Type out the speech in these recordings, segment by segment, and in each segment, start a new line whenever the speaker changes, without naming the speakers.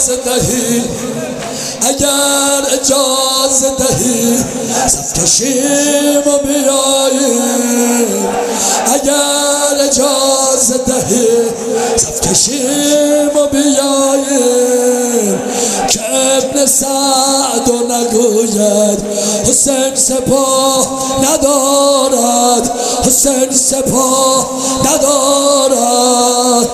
اجازه دهی، اگر اجازه دهی صف کشیم و بیاییم، اگر اجازه دهی صف کشیم و بیاییم، که ابن سعد و نگوید حسین سپاه ندارد، حسین سپاه ندارد.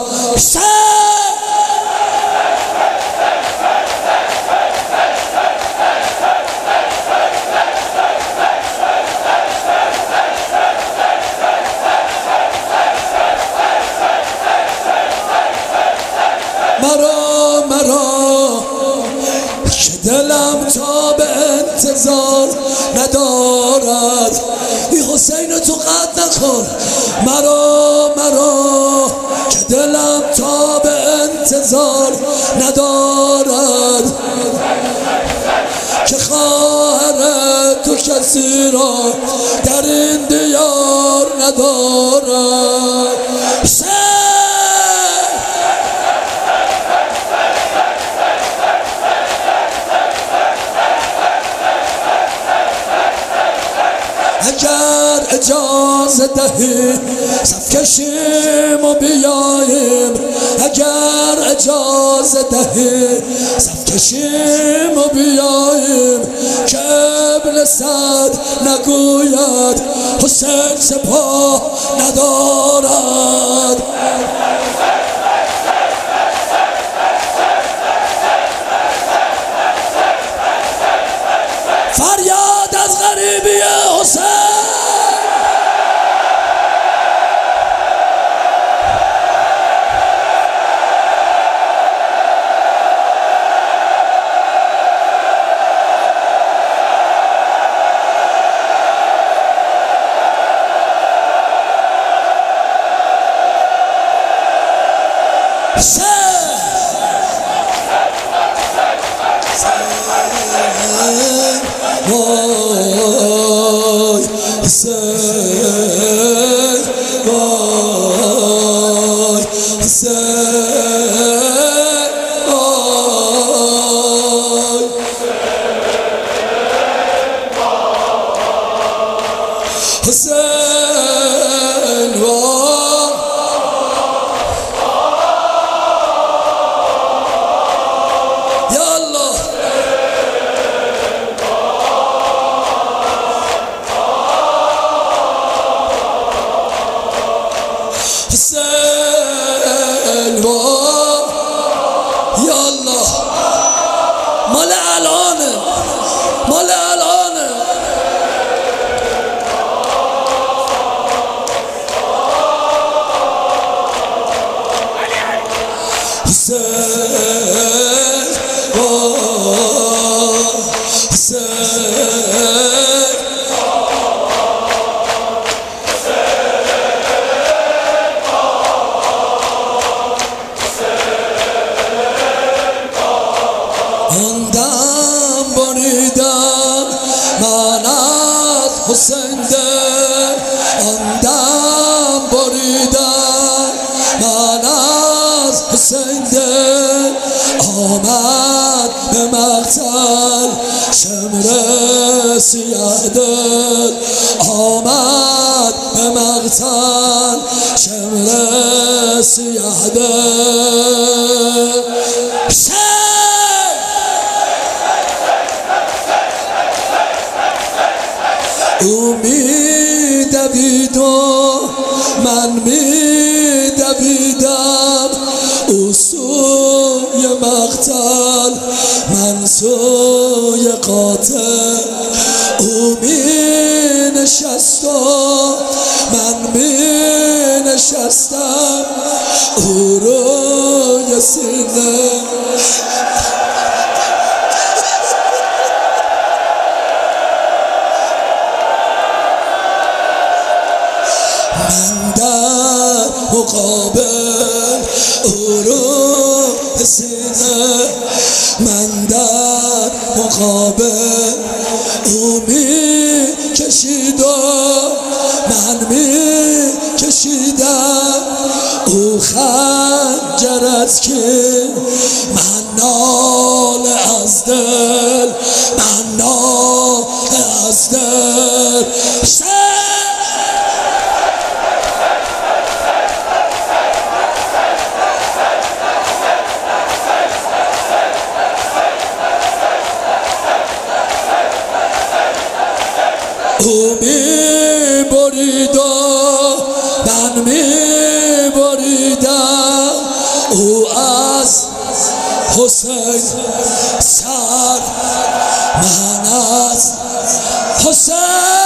مرا که دلم تا به انتظار ندارد، ای حسین تو قد نکن. مرا که دلم تا به انتظار ندارد، که خواهر تو کسی را در این دیار ندارد. اگر اجازه دهی صف کشیم و بیاییم، اگر اجازه دهی صف کشیم و بیاییم، که ابن سعد نگوید حسین سپاه ندارد. فریاد از غریبی حسین. حسین دل آندم بریدم من از حسین دل، آمد به مقتل شمر سیه دل، آمد به مقتل شمر سیه دل. او می دوید و من می دویدم، او سوی مقتل من سوی قاتل، او می نشست و من می نشستم، او روی سینه مقابل، او رو سینه من در مقابل، او می کشید و من می کشیدم، او خنجر از که من می بریدم او از حسین سر، من از حسین.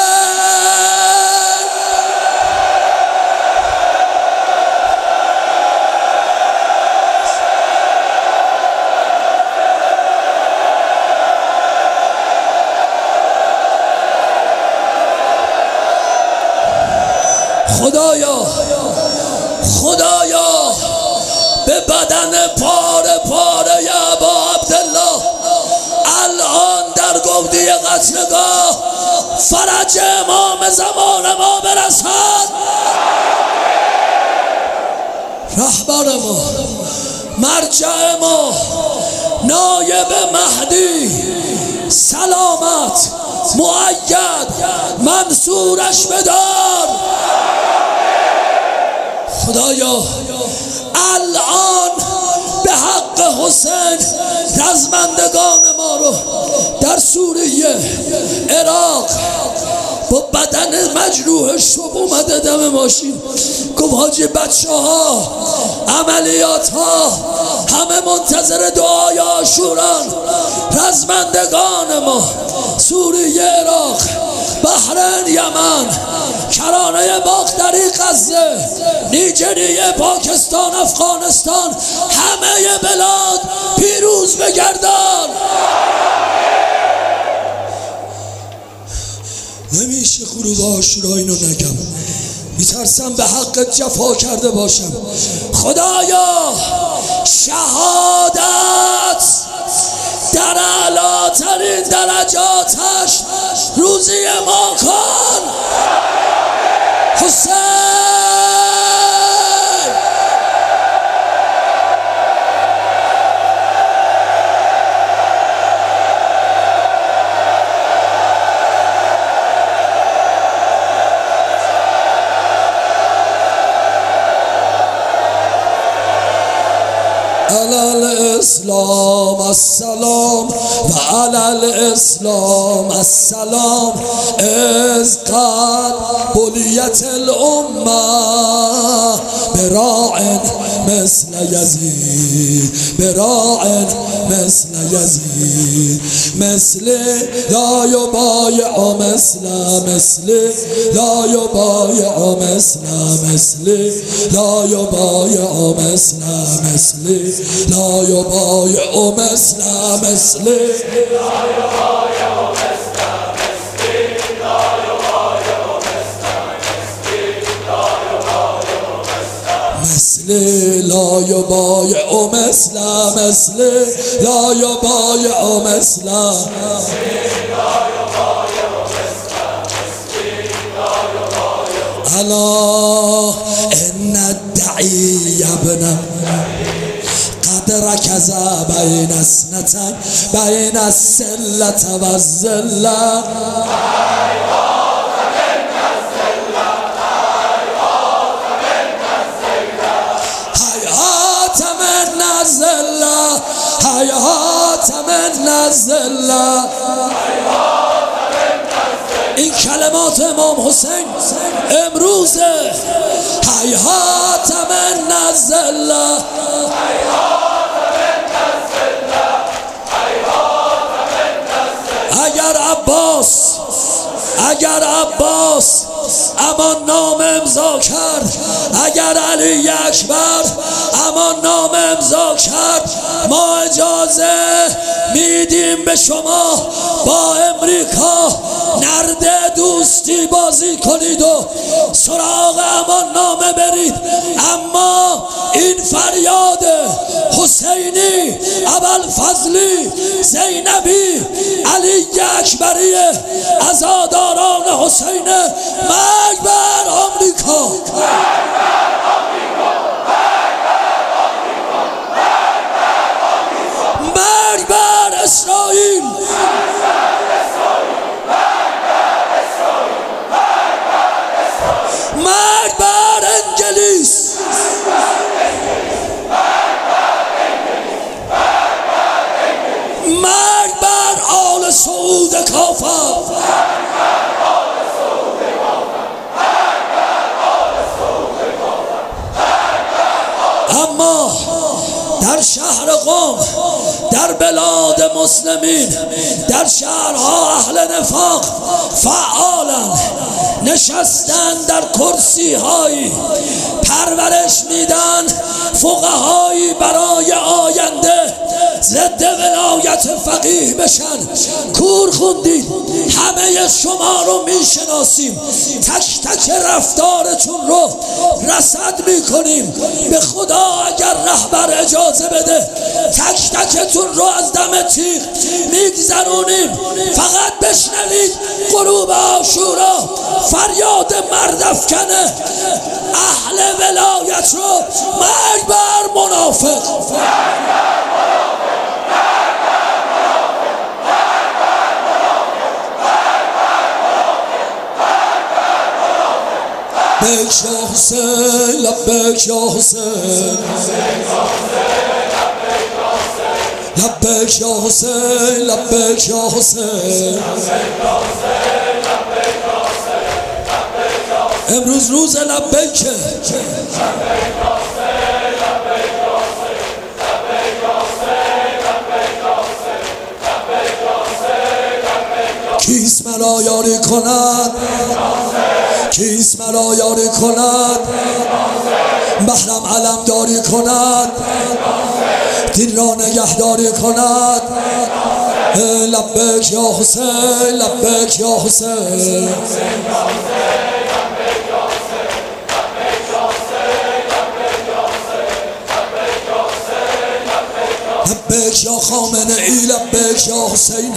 خدایا خدایا به بدن پاره پاره ابا عبدالله الان در گودی قتلگاه فرج امام زمان ما برسد. رهبر ما، مرجع ما، نایب مهدی سلامت مؤید منصورش بدار. خدایا الان به حق حسین رزمندگان ما رو در سوریه، عراق با بدن مجروح شب اومده دم ماشین، گفت حاجی بچه ها عملیات ها همه منتظر دعای عاشوران. رزمندگان ما سوریه، عراق، بحرین، یمن، کرانه باختری، غزه، نیجریه، پاکستان، افغانستان، همه بلاد پیروز بگردان. نمیشه غروب عاشورا اینو نگم، میترسم به حقت جفا کرده باشم. خدایا شهادت در اعلاترین درجاتش روزی ما کن. حسین الاسلام السلام و الاسلام السلام از قد بلیت الامه براع مثل یزید، براع مثل یزید، مثل لا یبایع مثل، مثل لا یبایع مثل، مثل لا یبایع مثل، مثل لا یبایع مثل، مثل لا یبایع مثل، لا یبایع مثل، مثل لا یبایع مثل. الا ان الدعی ابن قد ركز بين اثنتين بين السلة والذلة. هيهات من الذلة، هيهات من الذلة. این کلمات امام حسین امروزه. هیهات من الذلة، اگر عباس امان نام امضا کرد، اگر علی اکبر امان نام امضا کرد، ما اجازه میدیم به شما با امریکا نرد دوستی بازی کنید و سراغ امان نامه برید. اما این فریاد حسینی، ابوالفضلی، زینبی، علی اکبری، عزاداران حسین، مرگ بر آمریکا، مرگ بر اسرائیل، مرگ بر انگلیس، مرگ بر آل سعود کافر. اما در شهر قم، در بلاد مسلمین، در شهرها اهل نفاق فعالن، نشستن در کرسی هایی پرورش میدن فقهایی برای آینده ضد ولایت فقیه بشن. کور خوندید، همه شما رو میشناسیم، تک تک رفتارتون رو رصد میکنیم. به خدا اگر رهبر اجازه بده تک تکتون رو از دم تیغ میگذرونیم. فقط بشنوید غروب عاشورا فریاد مردافکنه اهل ولایت رو مرگ بر منافق. لبیک یا حسین، لبیک یا حسین، لبیک یا حسین، لبیک یا حسین. امروز روز لبیکه. کیست مرا یاری کند؟ کیست مرا یاری کند؟ محرم علم داری کند؟ دین را نگهداری کند؟ لبیک یا حسین، لبیک یا حسین. لبیک یا خامنه ای، لبیک یا حسین.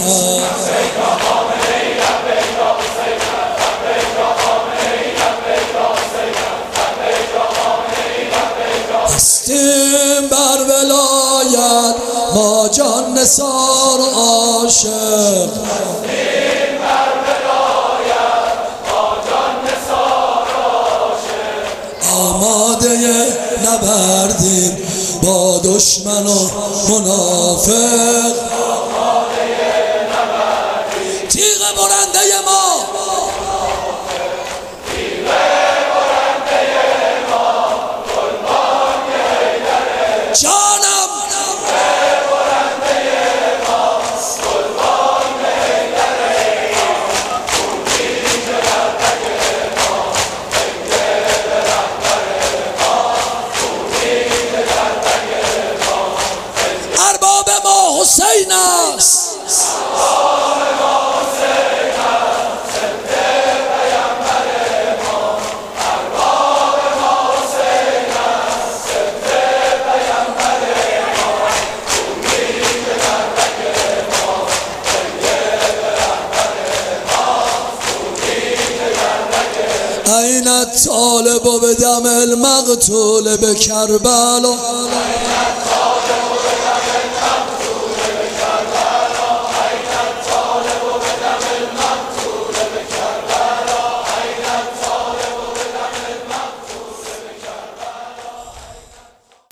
هستیم بر ولایت ما جان نثار و عاشق. هستیم بر ولایت ما جان نثار و عاشق. آماده نبردیم با دشمن و منافق. آماده نبردیم تیغ برنده ما، جانم ارباب ما حسین است. این الطالب بدم المقتول بکربلا.